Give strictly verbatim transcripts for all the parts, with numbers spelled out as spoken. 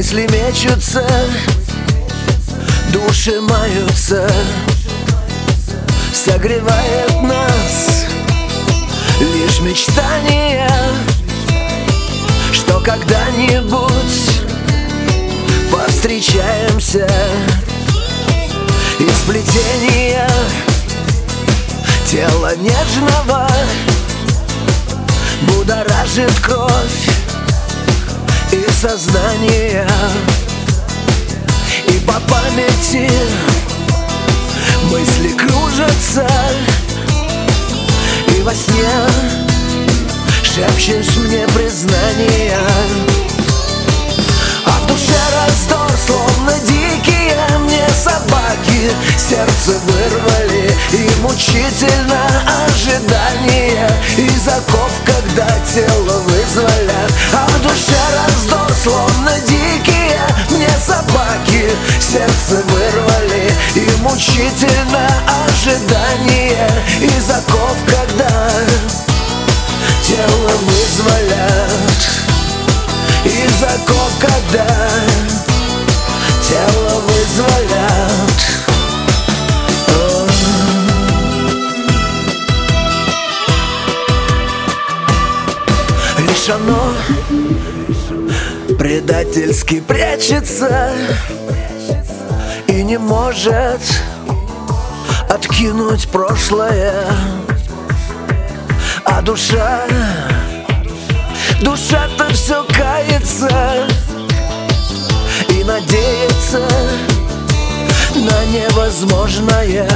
мысли мечутся, души маются. Согревает нас лишь мечтание, что когда-нибудь повстречаемся. Из сплетения тела нежного будоражит кровь и сознание. И по памяти мысли кружатся, и во сне шепчешь мне признание. А в душе раздор, словно дикие мне собаки, сердце вырвали, и мучительно ожидание из оков, когда тело вызволят. А в душе раздор, словно дикие мне собаки, сердце вырвали, и мучительно ожидание из оков, когда тело вызволят. Из оков, когда тело вызволят. Лишь оно предательски прячется и не может откинуть прошлое. А душа, душа-то все кается и надеется на невозможное.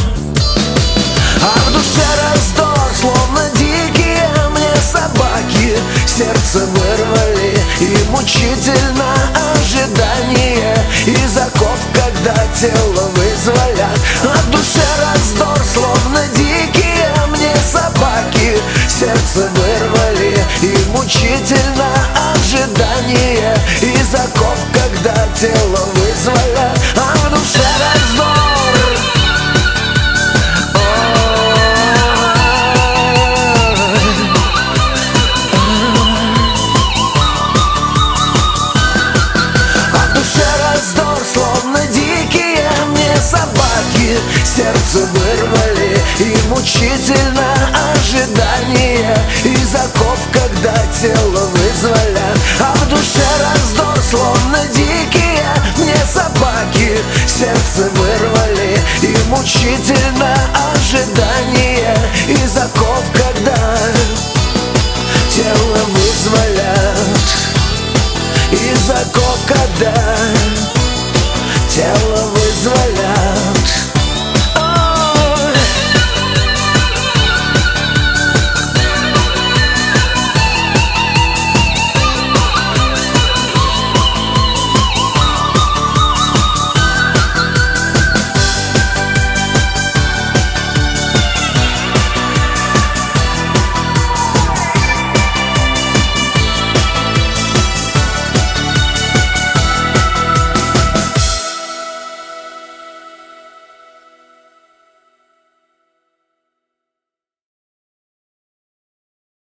А в душе раздор, словно дикие мне собаки, сердце вырвали, и мучительно ожидание из оков, когда тело вызволят. А в душе раздор, словно дикие мне собаки, сердце вырвали, и мучительно ожидание из оков, когда тело вызволят. А в душе раздор. Собаки сердце вырвали, и мучительно ожидание из оков, когда тело вызволят. А в душе раздор, словно дикие мне собаки, сердце вырвали, и мучительно ожидание из оков, когда тело вызволят. Из оков, когда